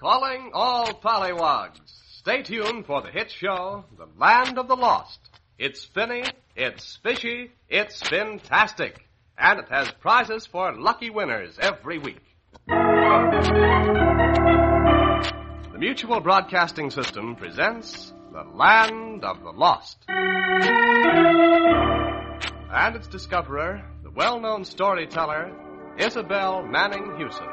Calling all pollywogs. Stay tuned for the hit show, The Land of the Lost. It's spinny, it's fishy, it's spin-tastic. And it has prizes for lucky winners every week. The Mutual Broadcasting System presents The Land of the Lost. And its discoverer, the well-known storyteller, Isabel Manning Hewson.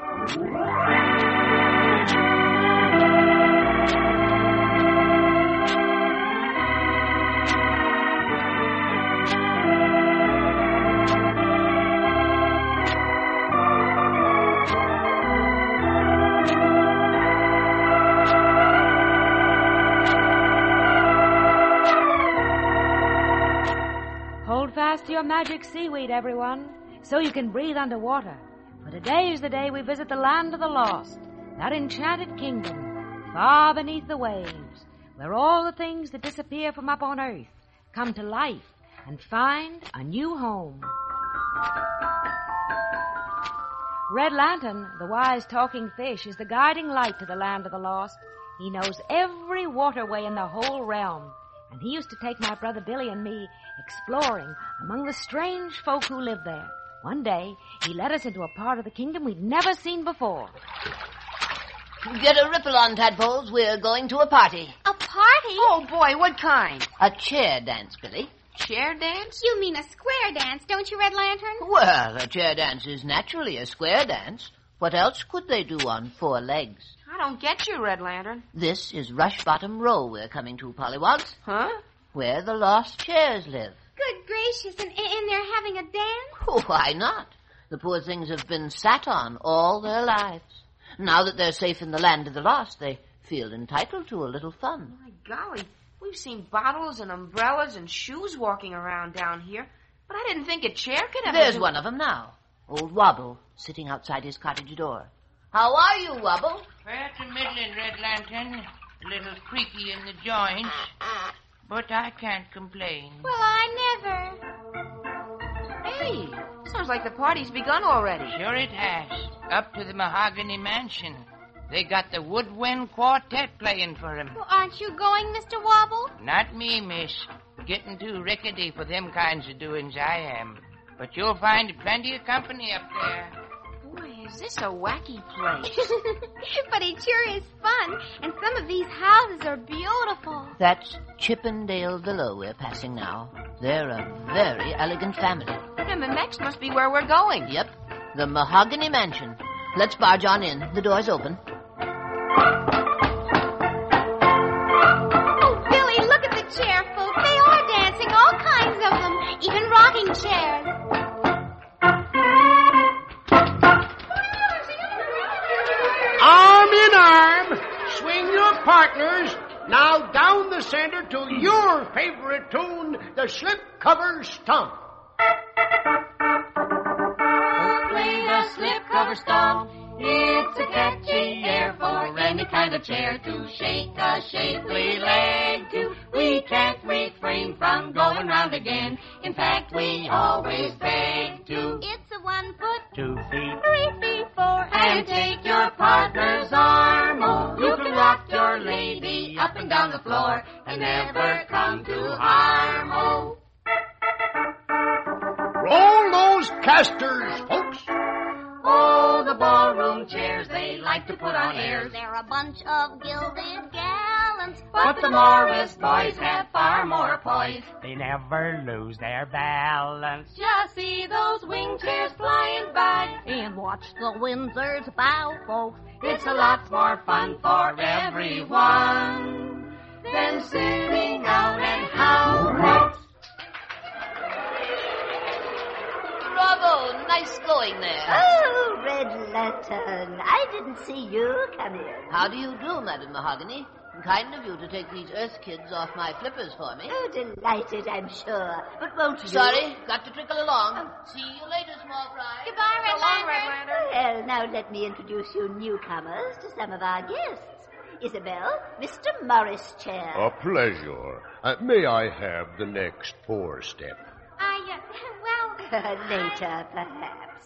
Hold fast to your magic seaweed, everyone, so you can breathe underwater. For today is the day we visit the land of the lost, that enchanted kingdom, far beneath the waves, where all the things that disappear from up on earth come to life and find a new home. Red Lantern, the wise talking fish, is the guiding light to the land of the lost. He knows every waterway in the whole realm, and he used to take my brother Billy and me exploring among the strange folk who live there. One day, he led us into a part of the kingdom we'd never seen before. Get a ripple on, tadpoles. We're going to a party. A party? Oh, boy, what kind? A chair dance, Billy. Chair dance? You mean a square dance, don't you, Red Lantern? Well, a chair dance is naturally a square dance. What else could they do on 4 legs? I don't get you, Red Lantern. This is Rush Bottom Row we're coming to, Pollywogs. Huh? Where the lost chairs live. Good gracious, and they're having a dance? Oh, why not? The poor things have been sat on all their lives. Now that they're safe in the land of the lost, they feel entitled to a little fun. My golly, we've seen bottles and umbrellas and shoes walking around down here, but I didn't think a chair could ever There's one of them now. Old Wobble, sitting outside his cottage door. How are you, Wobble? Fair to middling, Red Lantern. A little creaky in the joints, but I can't complain. Well, I never. Hey, sounds like the party's begun already. Sure it has. Up to the Mahogany Mansion. They got the Woodwind Quartet playing for 'em. Well, aren't you going, Mr. Wobble? Not me, miss. Getting too rickety for them kinds of doings I am. But you'll find plenty of company up there. Boy, is this a wacky place. But it sure is fun, and some of these houses are beautiful. That's Chippendale Villa we're passing now. They're a very elegant family. And the next must be where we're going. Yep, the Mahogany Mansion. Let's barge on in. The door's open. Oh, Billy, look at the chair folk. They are dancing, all kinds of them, even rocking chairs. Arm in arm, swing your partners. Now down the center to your favorite tune, the slipcover stomp. Play the slipcover stomp. It's a catchy air for any kind of chair to shake a shapely leg to. We can't refrain from going round again. In fact, we always beg to. It's a 1 foot, 2 feet, 3 feet, 4, And take your partner's arm. Oh, you can rock your lady up and down the floor and never come to harm. Oh. roll those casters, folks. Oh, the ballroom chairs, they like to put on airs. They're a bunch of gilded gallants. But the Morris boys have far more poise. They never lose their balance. Just see those wing chairs flying by. And watch the Windsors bow, folks. It's a lot more fun for everyone than sitting out and howl. Bravo, nice going there. Oh, Red Lantern, I didn't see you come in. How do you do, Madam Mahogany? Kind of you to take these Earth kids off my flippers for me. Oh, delighted, I'm sure. But won't you? Sorry, got to trickle along. See you later, small fry. Goodbye, Red Lantern. Well, now let me introduce you newcomers to some of our guests. Isabel, Mr. Morris Chair. A pleasure. May I have the next 4 step? Well... Later, perhaps.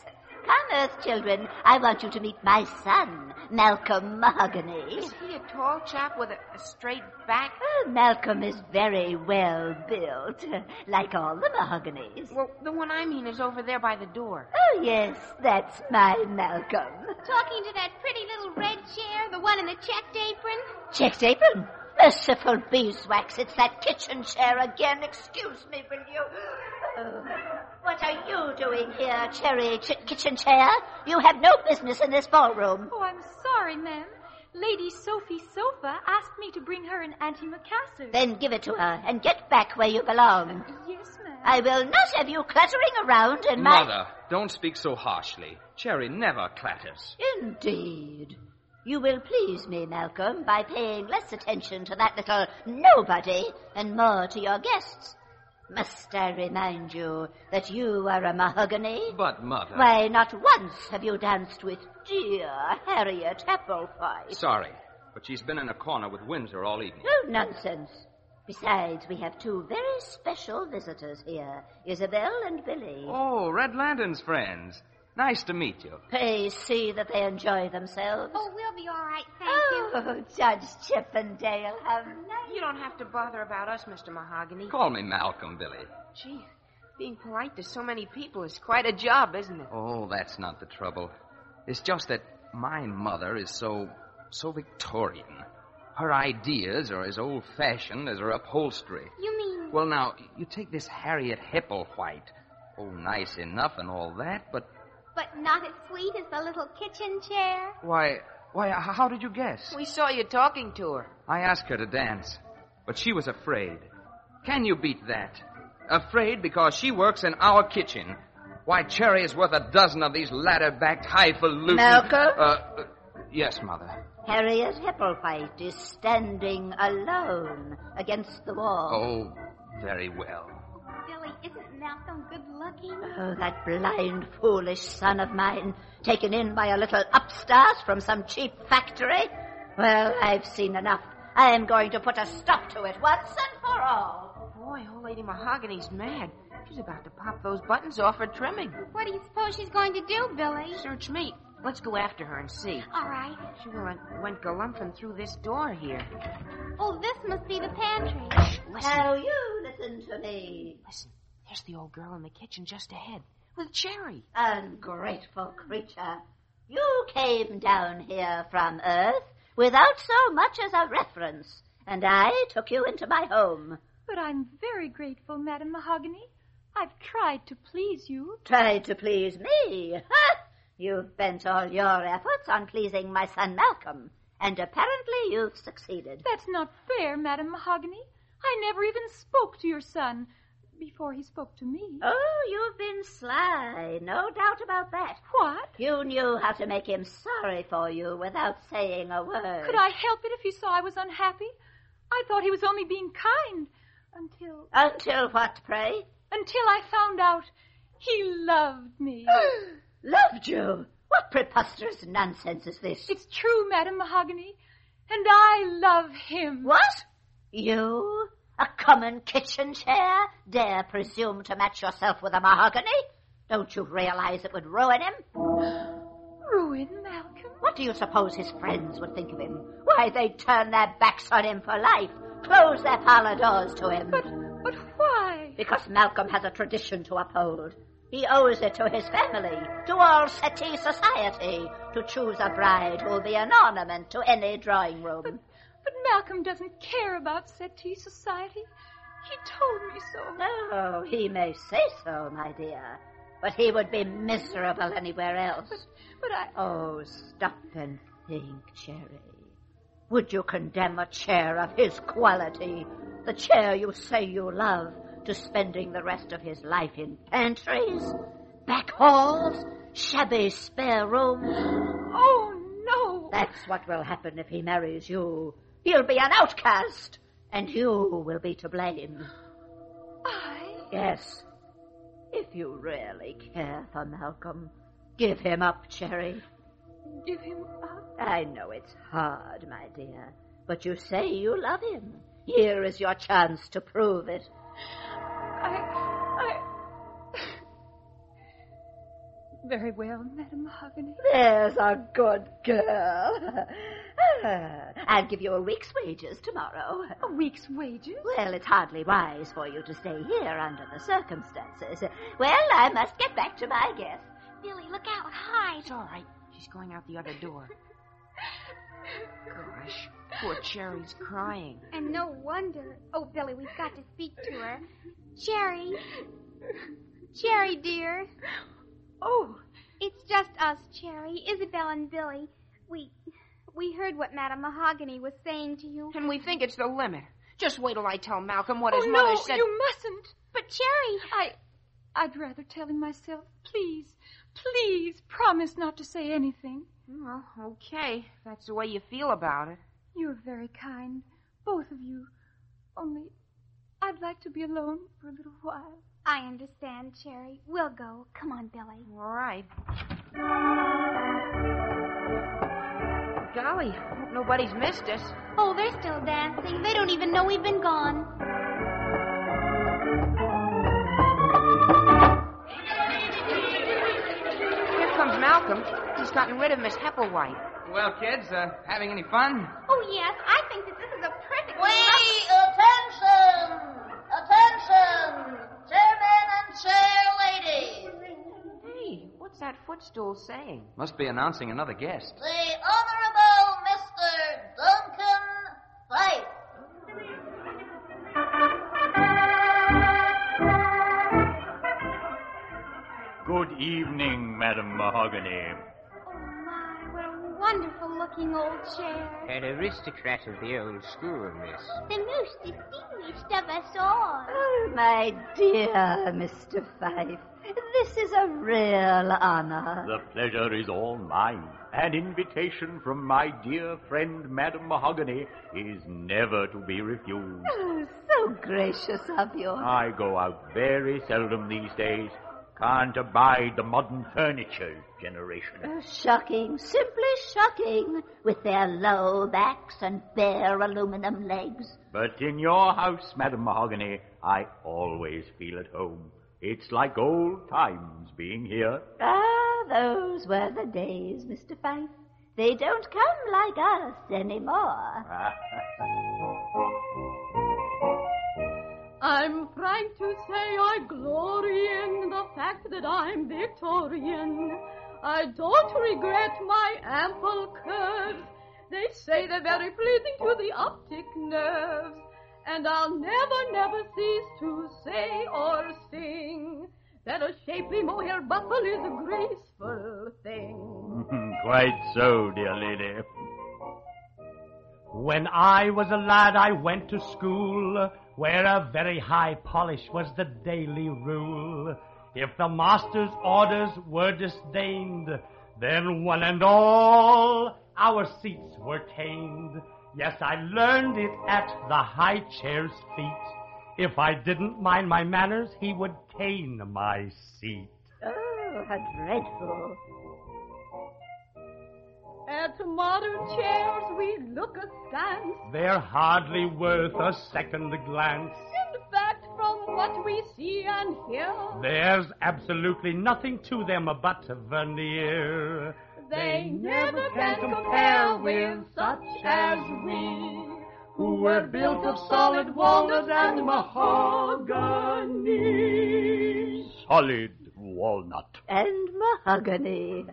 Come, Earth children. I want you to meet my son, Malcolm Mahogany. Is he a tall chap with a straight back? Oh, Malcolm is very well built, like all the Mahoganys. Well, the one I mean is over there by the door. Oh, yes, that's my Malcolm. Talking to that pretty little red chair, the one in the checked apron? Checked apron? Merciful beeswax, it's that kitchen chair again. Excuse me, will you? Oh, what are you doing here, Cherry Kitchen Chair? You have no business in this ballroom. Oh, I'm sorry, ma'am. Lady Sophie Sofa asked me to bring her an antimacassar. Then give it to her and get back where you belong. Yes, ma'am. I will not have you clattering around in my... Mother, don't speak so harshly. Cherry never clatters. Indeed. You will please me, Malcolm, by paying less attention to that little nobody and more to your guests. Must I remind you that you are a Mahogany? But, Mother... Why, not once have you danced with dear Harriet Applefy. Sorry, but she's been in a corner with Windsor all evening. No nonsense. Besides, we have two very special visitors here, Isabel and Billy. Oh, Red Lantern's friends. Nice to meet you. Pray see that they enjoy themselves. Oh, we'll be all right, thank you. Oh, Judge Chippendale, how nice. You don't have to bother about us, Mr. Mahogany. Call me Malcolm, Billy. Gee, being polite to so many people is quite a job, isn't it? Oh, that's not the trouble. It's just that my mother is so Victorian. Her ideas are as old-fashioned as her upholstery. You mean... Well, now, you take this Harriet Hepplewhite. Oh, nice enough and all that, but... But not as sweet as the little kitchen chair? Why, how did you guess? We saw you talking to her. I asked her to dance, but she was afraid. Can you beat that? Afraid because she works in our kitchen. Why, Cherry is worth a dozen of these ladder-backed, highfalutin... Malcolm? Yes, Mother. Harriet Hepplewhite is standing alone against the wall. Oh, very well. Billy, isn't Malcolm good-looking? Oh, that blind, foolish son of mine, taken in by a little upstart from some cheap factory. Well, I've seen enough. I am going to put a stop to it once and for all. Boy, old Lady Mahogany's mad. She's about to pop those buttons off her trimming. What do you suppose she's going to do, Billy? Search me. Let's go after her and see. All right. She went galumphing through this door here. Oh, this must be the pantry. Listen. Now you listen to me. Listen, there's the old girl in the kitchen just ahead with Cherry. Ungrateful creature. You came down here from Earth without so much as a reference, and I took you into my home. But I'm very grateful, Madam Mahogany. I've tried to please you. Tried to please me? Ha! You've bent all your efforts on pleasing my son Malcolm, and apparently you've succeeded. That's not fair, Madam Mahogany. I never even spoke to your son before he spoke to me. Oh, you've been sly, no doubt about that. What? You knew how to make him sorry for you without saying a word. Could I help it if he saw I was unhappy? I thought he was only being kind until... Until what, pray? Until I found out he loved me. Loved you? What preposterous nonsense is this? It's true, Madam Mahogany, and I love him. What? You, a common kitchen chair, dare presume to match yourself with a Mahogany? Don't you realize it would ruin him? Ruin Malcolm? What do you suppose his friends would think of him? Why, they'd turn their backs on him for life, close their parlor doors to him. But why? Because Malcolm has a tradition to uphold. He owes it to his family, to all Settee society, to choose a bride who will be an ornament to any drawing room. But Malcolm doesn't care about Settee society. He told me so. Oh, he may say so, my dear, but he would be miserable anywhere else. But I... Oh, stop and think, Cherry. Would you condemn a chair of his quality, the chair you say you love, to spending the rest of his life in pantries, back halls, shabby spare rooms? Oh, no. That's what will happen if he marries you. He'll be an outcast, and you will be to blame. I? Yes. If you really care for Malcolm, give him up, Cherry. Give him up? I know it's hard, my dear, but you say you love him. Here is your chance to prove it. Very well, Madam Mahogany. There's a good girl. I'll give you a week's wages tomorrow. A week's wages? Well, it's hardly wise for you to stay here under the circumstances. Well, I must get back to my guest. Billy, look out. Hide. It's all right. She's going out the other door. Gosh, poor Cherry's crying. And no wonder. Oh, Billy, we've got to speak to her. Cherry. Cherry, dear. Oh. It's just us, Cherry, Isabel and Billy. We heard what Madame Mahogany was saying to you. And we think it's the limit. Just wait till I tell Malcolm what his no, mother said. You mustn't. But, Cherry... I'd rather tell him myself. Please, promise not to say anything. Well, okay. If that's the way you feel about it. You're very kind, both of you. Only, I'd like to be alone for a little while. I understand, Cherry. We'll go. Come on, Billy. All right. Golly, hope nobody's missed us. Oh, they're still dancing. They don't even know we've been gone. Here comes Malcolm. He's gotten rid of Miss Hepplewhite. Well, kids, having any fun? Oh, yes. I think that this is a perfect... Attention! Attention! Chairmen and chair ladies. Hey, what's that footstool saying? Must be announcing another guest. The Honorable Mr. Duncan Fife. Good evening, Madam Mahogany. Oh, my, what a wonderful-looking old chair. An aristocrat of the old school, miss. The most distinguished of us all. Oh, my dear Mr. Fife, this is a real honor. The pleasure is all mine. An invitation from my dear friend, Madam Mahogany, is never to be refused. Oh, so gracious of you. I go out very seldom these days. Can't abide the modern furniture generation. Oh, shocking, simply shocking, with their low backs and bare aluminum legs. But in your house, Madam Mahogany, I always feel at home. It's like old times being here. Ah, those were the days, Mr. Fife. They don't come like us anymore. I'm frank to say I glory in the fact that I'm Victorian. I don't regret my ample curves. They say they're very pleasing to the optic nerves. And I'll never cease to say or sing that a shapely mohair buckle is a graceful thing. Quite so, dear lady. When I was a lad, I went to school, where a very high polish was the daily rule. If the master's orders were disdained, then one and all our seats were caned. Yes, I learned it at the high chair's feet. If I didn't mind my manners, he would cane my seat. Oh, how dreadful. At modern chairs we look askance. They're hardly worth a second glance. In fact, from what we see and hear, there's absolutely nothing to them but veneer. They never can compare with such as we, who were built of solid walnut and mahogany. Solid walnut. And mahogany.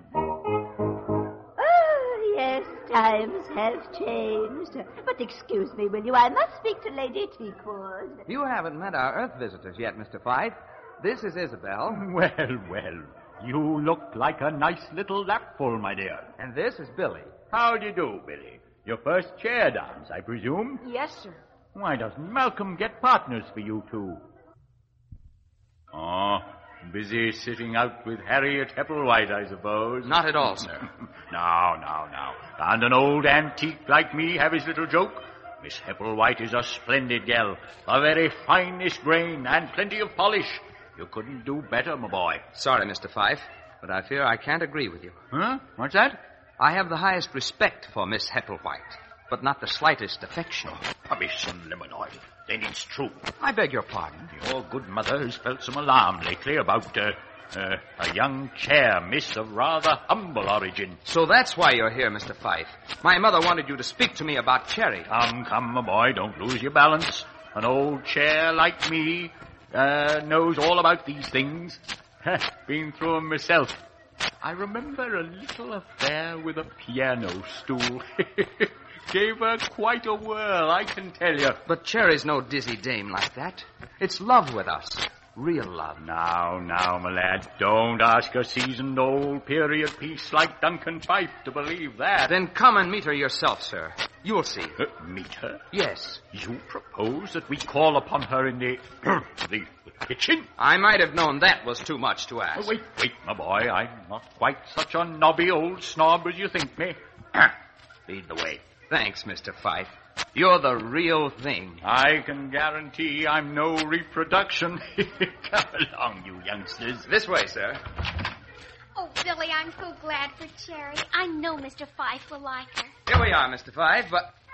Yes, times have changed. But excuse me, will you? I must speak to Lady Teakwood. You haven't met our Earth visitors yet, Mr. Fife. This is Isabel. Well. You look like a nice little lapful, my dear. And this is Billy. How do you do, Billy? Your first chair dance, I presume? Yes, sir. Why doesn't Malcolm get partners for you two? Oh, busy sitting out with Harriet Hepplewhite, I suppose. Not at all, sir. Now. Can't an old antique like me have his little joke? Miss Hepplewhite is a splendid gal, the very finest grain, and plenty of polish. You couldn't do better, my boy. Sorry, Mr. Fife, but I fear I can't agree with you. Huh? What's that? I have the highest respect for Miss Hepplewhite, but not the slightest affection. Permission, lemon oil. Then it's true. I beg your pardon. Your good mother has felt some alarm lately about A young chair, miss, of rather humble origin. So that's why you're here, Mr. Fife. My mother wanted you to speak to me about Cherry. Come, my boy, don't lose your balance. An old chair like me knows all about these things. Been through 'em myself. I remember a little affair with a piano stool. Gave her quite a whirl, I can tell you. But Cherry's no dizzy dame like that. It's love with us. Real love. Now, my lad, don't ask a seasoned old period piece like Duncan Fife to believe that. Then come and meet her yourself, sir. You'll see. Meet her? Yes. You propose that we call upon her in the kitchen? I might have known that was too much to ask. Wait, my boy. I'm not quite such a knobby old snob as you think me. Lead the way. Thanks, Mr. Fife. You're the real thing. I can guarantee I'm no reproduction. Come along, you youngsters. This way, sir. Oh, Billy, I'm so glad for Cherry. I know Mr. Fife will like her. Here we are, Mr. Fife,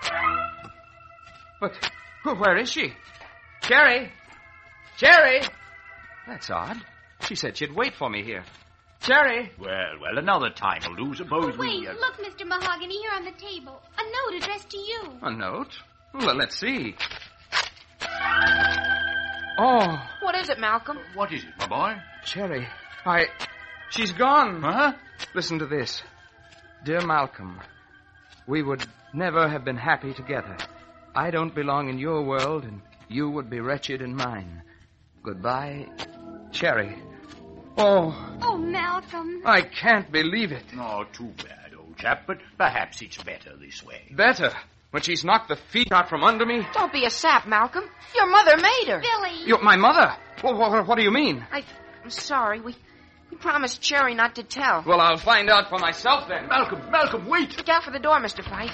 But where is she? Cherry! Cherry! That's odd. She said she'd wait for me here. Cherry! Well, another time will do. Suppose wait, look, Mr. Mahogany, here on the table. A note addressed to you. A note? Well, let's see. Oh. What is it, Malcolm? What is it, my boy? Cherry. She's gone. Huh? Listen to this. Dear Malcolm, we would never have been happy together. I don't belong in your world, and you would be wretched in mine. Goodbye, Cherry. Oh, Malcolm. I can't believe it. Oh, too bad, old chap, but perhaps it's better this way. Better? When she's knocked the feet out from under me? Don't be a sap, Malcolm. Your mother made her. Billy. My mother? What do you mean? I'm sorry. We promised Cherry not to tell. Well, I'll find out for myself then. Malcolm, wait. Look out for the door, Mr. Fife.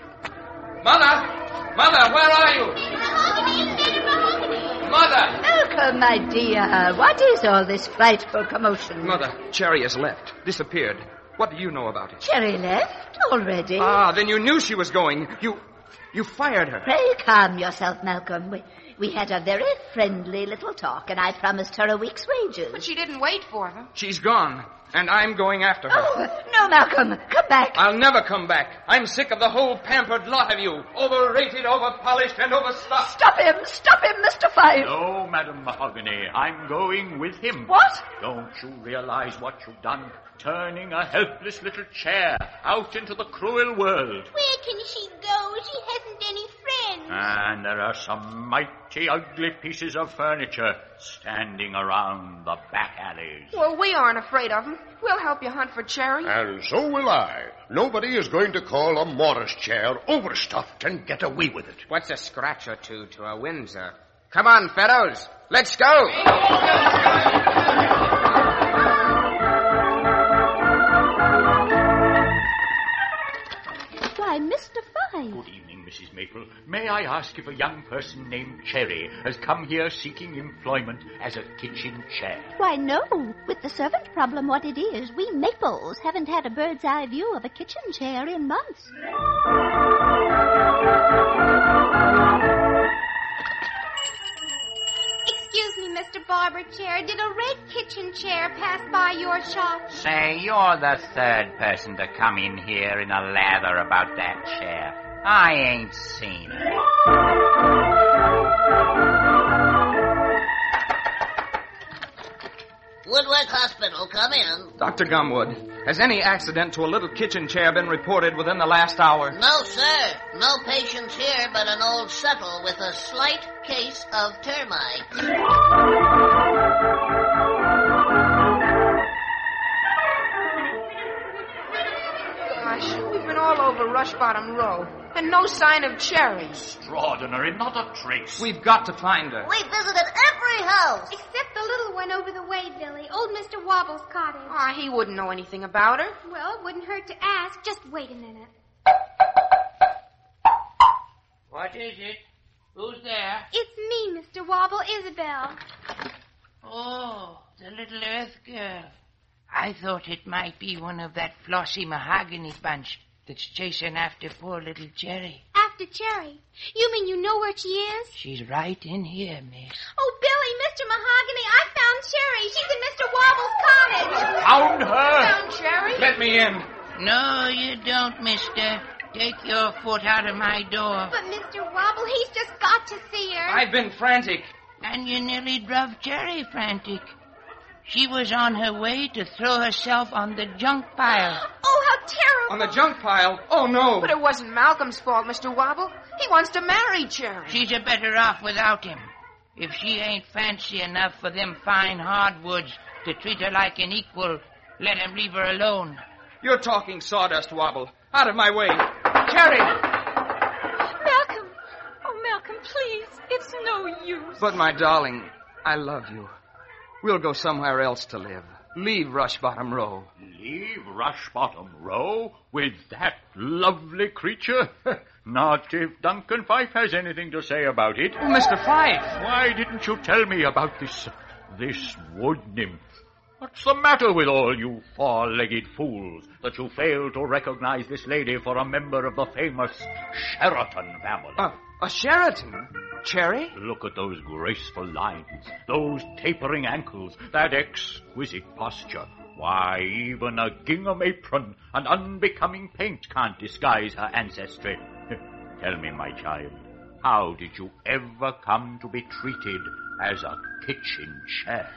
Mother, where are you? Mother! Malcolm, my dear, what is all this frightful commotion? Mother, Cherry has left, disappeared. What do you know about it? Cherry left already? Ah, then you knew she was going. You fired her. Pray calm yourself, Malcolm. We had a very friendly little talk, and I promised her a week's wages. But she didn't wait for them. She's gone, and I'm going after her. Oh, no, Malcolm, come back. I'll never come back. I'm sick of the whole pampered lot of you. Overrated, overpolished, and overstuffed. Stop him, Mr. Fife. No, Madam Mahogany, I'm going with him. What? Don't you realize what you've done? Turning a helpless little chair out into the cruel world. Where can she go? She hasn't any friends. And there are some mighty ugly pieces of furniture standing around the back alleys. Well, we aren't afraid of them. We'll help you hunt for Cherry. And so will I. Nobody is going to call a Morris chair overstuffed and get away with it. What's a scratch or two to a Windsor? Come on, fellows. Let's go. Why, Mr. Fife. Good evening, Mrs. Maple. May I ask if a young person named Cherry has come here seeking employment as a kitchen chair? Why, no. With the servant problem what it is, we Maples haven't had a bird's eye view of a kitchen chair in months. Excuse me, Mr. Barber Chair. Did a red kitchen chair pass by your shop? Say, you're the third person to come in here in a lather about that chair. I ain't seen it. Woodwork Hospital, come in. Dr. Gumwood, has any accident to a little kitchen chair been reported within the last hour? No, sir. No patients here but an old settle with a slight case of termites. Gosh, we've been all over Rush Bottom Row, and no sign of Cherry. Extraordinary, not a trace. We've got to find her. We visited every house. Except the little one over the way, Billy. Old Mr. Wobble's cottage. He wouldn't know anything about her. Well, it wouldn't hurt to ask. Just wait a minute. What is it? Who's there? It's me, Mr. Wobble, Isabel. Oh, the little Earth girl. I thought it might be one of that flossy mahogany bunch that's chasing after poor little Cherry. After Cherry? You mean you know where she is? She's right in here, miss. Oh, Billy, Mr. Mahogany, I found Cherry. She's in Mr. Wobble's cottage. Found her! Found Cherry? Let me in. No, you don't, mister. Take your foot out of my door. But Mr. Wobble, he's just got to see her. I've been frantic. And you nearly drove Cherry frantic. She was on her way to throw herself on the junk pile. Oh, how terrible. On the junk pile? Oh, no. But it wasn't Malcolm's fault, Mr. Wobble. He wants to marry Cherry. She's a better off without him. If she ain't fancy enough for them fine hardwoods to treat her like an equal, let him leave her alone. You're talking sawdust, Wobble. Out of my way. Cherry! Malcolm! Oh, Malcolm, please. It's no use. But, my darling, I love you. We'll go somewhere else to live. Leave Rush Bottom Row. Leave Rush Bottom Row with that lovely creature? Not if Duncan Fife has anything to say about it. Oh, Mr. Fife! Why didn't you tell me about this wood nymph? What's the matter with all you four-legged fools that you fail to recognize this lady for a member of the famous Sheraton family? A Sheraton? Cherry? Look at those graceful lines, those tapering ankles, that exquisite posture. Why, even a gingham apron and unbecoming paint can't disguise her ancestry. Tell me, my child, how did you ever come to be treated as a kitchen chair?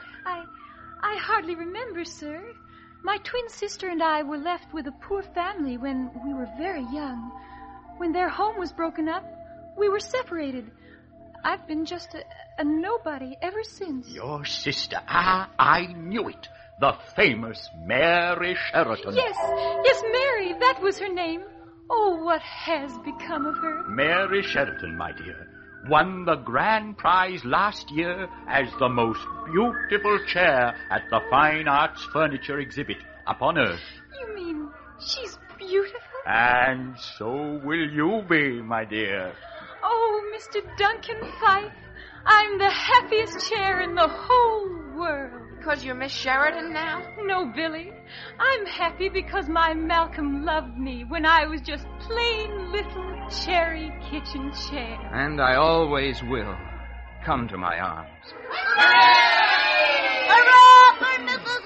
I hardly remember, sir. My twin sister and I were left with a poor family when we were very young. When their home was broken up, we were separated. I've been just a nobody ever since. Your sister. I knew it. The famous Mary Sheraton. Yes, Mary. That was her name. Oh, what has become of her? Mary Sheraton, my dear, won the grand prize last year as the most beautiful chair at the Fine Arts Furniture Exhibit upon Earth. You mean she's beautiful? And so will you be, my dear. Oh, Mr. Duncan Fife, I'm the happiest chair in the whole world. Because you're Miss Sheridan now? No, Billy. I'm happy because my Malcolm loved me when I was just plain little Cherry kitchen chair. And I always will. Come to my arms. Hurrah for Mrs.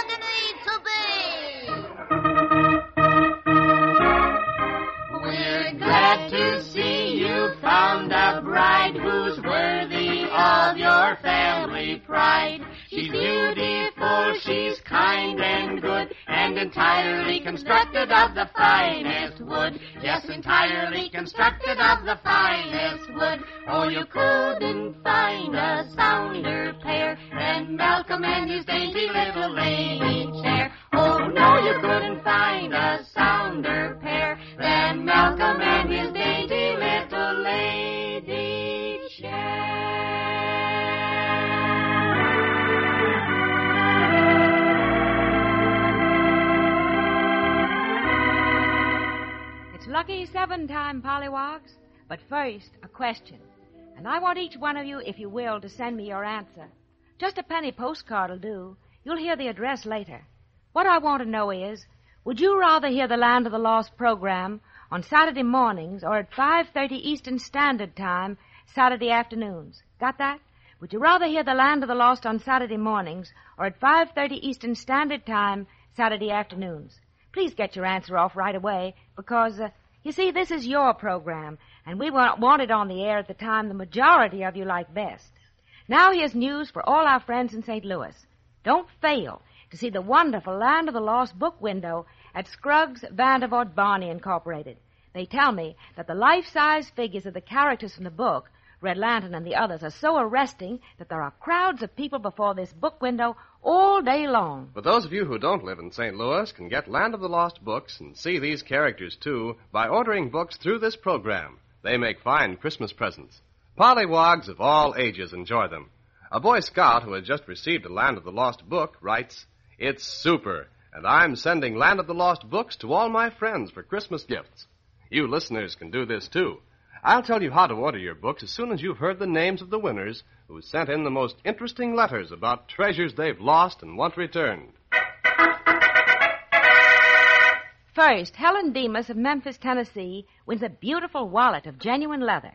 Mahogany to be! We're glad to see you found a bride who's worthy of your family pride. She's beautiful, she's kind and good, and entirely constructed of the finest wood. Yes, entirely constructed of the finest wood. Oh, you couldn't find a sounder pair than Malcolm and his dainty little lady chair. Oh, no, you couldn't find a sounder pair than Malcolm and his dainty little lady chair. It's Lucky 7 time, Pollywogs. But first, a question. And I want each one of you, if you will, to send me your answer. Just a penny postcard will do. You'll hear the address later. What I want to know is, would you rather hear the Land of the Lost program on Saturday mornings or at 5:30 Eastern Standard Time, Saturday afternoons? Got that? Would you rather hear the Land of the Lost on Saturday mornings or at 5:30 Eastern Standard Time, Saturday afternoons? Please get your answer off right away because, you see, this is your program, and we want it on the air at the time the majority of you like best. Now here's news for all our friends in St. Louis. Don't fail to see the wonderful Land of the Lost book window at Scruggs Vandervoort Barney Incorporated. They tell me that the life-size figures of the characters from the book, Red Lantern and the others, are so arresting that there are crowds of people before this book window all day long. But those of you who don't live in St. Louis can get Land of the Lost books and see these characters, too, by ordering books through this program. They make fine Christmas presents. Pollywogs of all ages enjoy them. A Boy Scout who had just received a Land of the Lost book writes, "It's super, and I'm sending Land of the Lost books to all my friends for Christmas gifts." You listeners can do this, too. I'll tell you how to order your books as soon as you've heard the names of the winners who sent in the most interesting letters about treasures they've lost and want returned. First, Helen Demas of Memphis, Tennessee, wins a beautiful wallet of genuine leather.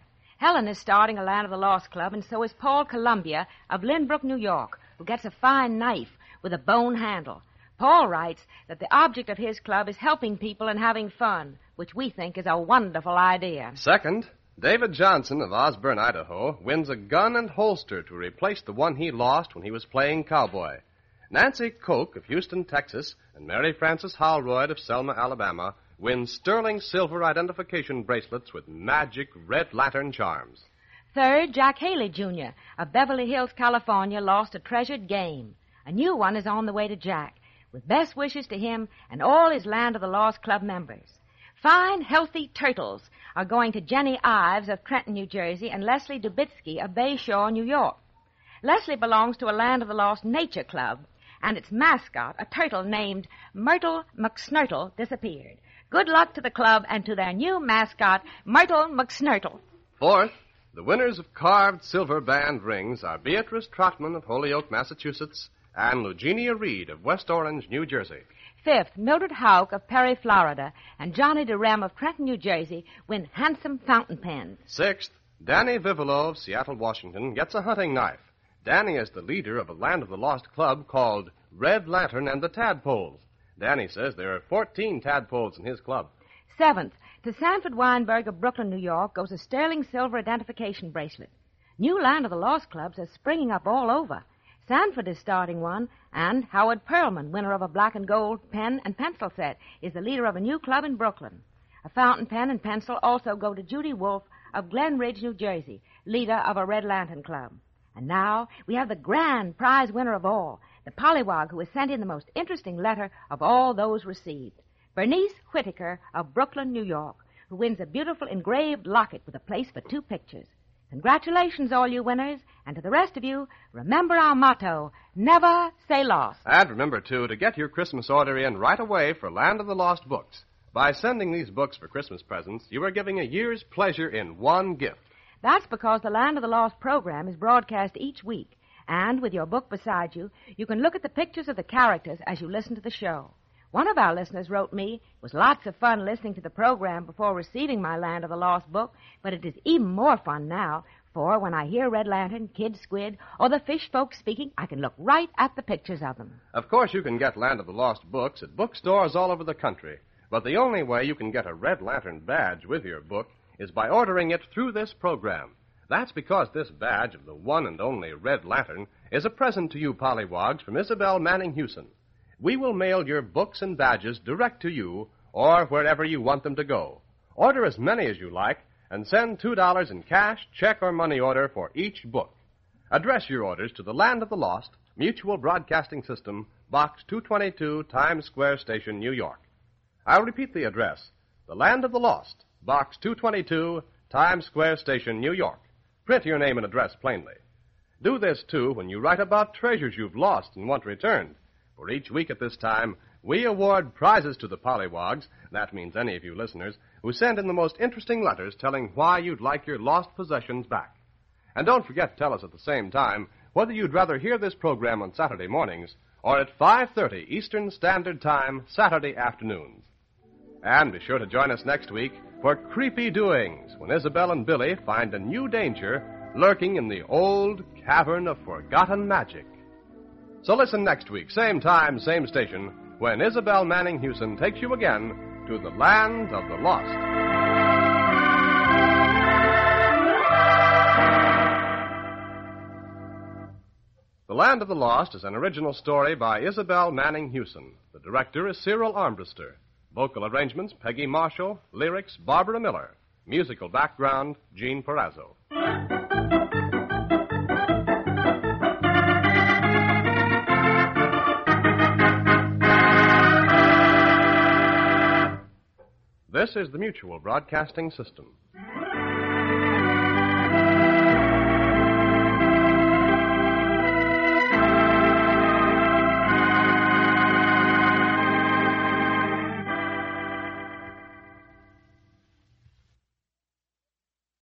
Helen is starting a Land of the Lost Club, and so is Paul Columbia of Lynbrook, New York, who gets a fine knife with a bone handle. Paul writes that the object of his club is helping people and having fun, which we think is a wonderful idea. Second, David Johnson of Osborne, Idaho, wins a gun and holster to replace the one he lost when he was playing cowboy. Nancy Koch of Houston, Texas, and Mary Frances Holroyd of Selma, Alabama, win sterling silver identification bracelets with magic red lantern charms. Third, Jack Haley, Jr. of Beverly Hills, California, lost a treasured game. A new one is on the way to Jack, with best wishes to him and all his Land of the Lost Club members. Fine, healthy turtles are going to Jenny Ives of Trenton, New Jersey, and Leslie Dubitsky of Bayshore, New York. Leslie belongs to a Land of the Lost Nature Club, and its mascot, a turtle named Myrtle McSnurtle, disappeared. Good luck to the club and to their new mascot, Myrtle McSnurtle. Fourth, the winners of carved silver band rings are Beatrice Trotman of Holyoke, Massachusetts, and Eugenia Reed of West Orange, New Jersey. Fifth, Mildred Houck of Perry, Florida, and Johnny DeRem of Trenton, New Jersey, win handsome fountain pens. Sixth, Danny Vivolo of Seattle, Washington, gets a hunting knife. Danny is the leader of a Land of the Lost club called Red Lantern and the Tadpoles. Danny says there are 14 tadpoles in his club. Seventh, to Sanford Weinberg of Brooklyn, New York, goes a sterling silver identification bracelet. New Land of the Lost clubs are springing up all over. Sanford is starting one, and Howard Perlman, winner of a black and gold pen and pencil set, is the leader of a new club in Brooklyn. A fountain pen and pencil also go to Judy Wolfe of Glen Ridge, New Jersey, leader of a Red Lantern Club. And now we have the grand prize winner of all, the Pollywog, who has sent in the most interesting letter of all those received. Bernice Whitaker of Brooklyn, New York, who wins a beautiful engraved locket with a place for 2 pictures. Congratulations, all you winners, and to the rest of you, remember our motto, never say lost. And remember, too, to get your Christmas order in right away for Land of the Lost books. By sending these books for Christmas presents, you are giving a year's pleasure in one gift. That's because the Land of the Lost program is broadcast each week, and with your book beside you, you can look at the pictures of the characters as you listen to the show. One of our listeners wrote me, it was lots of fun listening to the program before receiving my Land of the Lost book, but it is even more fun now, for when I hear Red Lantern, Kid Squid, or the fish folks speaking, I can look right at the pictures of them. Of course, you can get Land of the Lost books at bookstores all over the country, but the only way you can get a Red Lantern badge with your book is by ordering it through this program. That's because this badge of the one and only Red Lantern is a present to you Pollywogs from Isabel Manning Hewson. We will mail your books and badges direct to you or wherever you want them to go. Order as many as you like and send $2 in cash, check, or money order for each book. Address your orders to the Land of the Lost, Mutual Broadcasting System, Box 222, Times Square Station, New York. I'll repeat the address. The Land of the Lost, Box 222, Times Square Station, New York. Print your name and address plainly. Do this, too, when you write about treasures you've lost and want returned. For each week at this time, we award prizes to the Pollywogs, that means any of you listeners, who send in the most interesting letters telling why you'd like your lost possessions back. And don't forget to tell us at the same time whether you'd rather hear this program on Saturday mornings or at 5:30 Eastern Standard Time, Saturday afternoons. And be sure to join us next week for Creepy Doings, when Isabel and Billy find a new danger lurking in the old cavern of forgotten magic. So listen next week, same time, same station, when Isabel Manning Hewson takes you again to the Land of the Lost. The Land of the Lost is an original story by Isabel Manning Hewson. The director is Cyril Armbruster. Vocal arrangements, Peggy Marshall. Lyrics, Barbara Miller. Musical background, Gene Perazzo. This is the Mutual Broadcasting System.